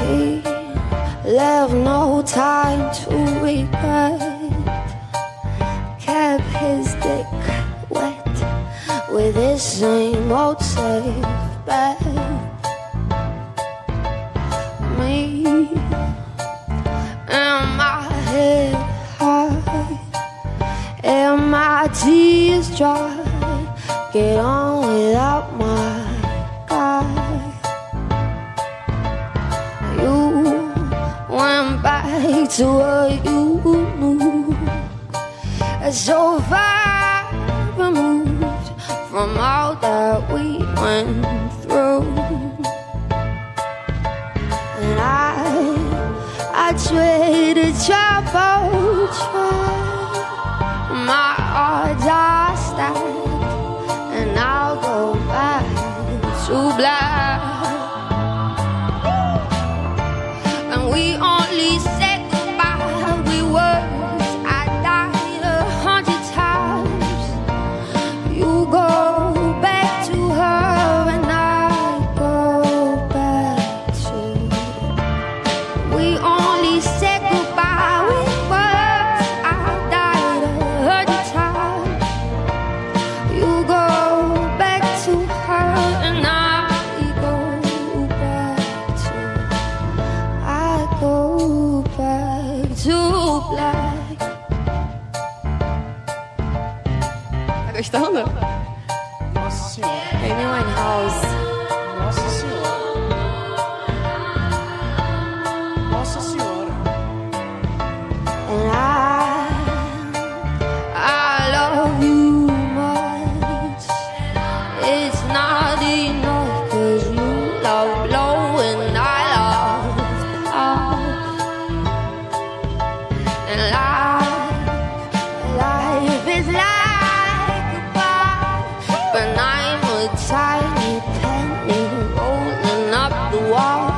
He left no time to regret. Kept his dick wet with his same old safe bet. Me and my head high and my tears dry. Get on without my guy. You went back to what you knew. So far removed from all that we went through. And I traded trouble, my odds are stacked, and I'll go back to black. And we only said goodbye with words. I died 100 times. You go back to her and I go back to. We only said goodbye with words. I died 100 times. You go back to her and I go back to. I go back to black. Tá gostando? Nossa senhora. Amy Winehouse. Nossa senhora. Nossa senhora. And I love you much. It's not enough 'cause you love low and I love up. And life is like a bar, but I'm a tiny penny rolling up the wall.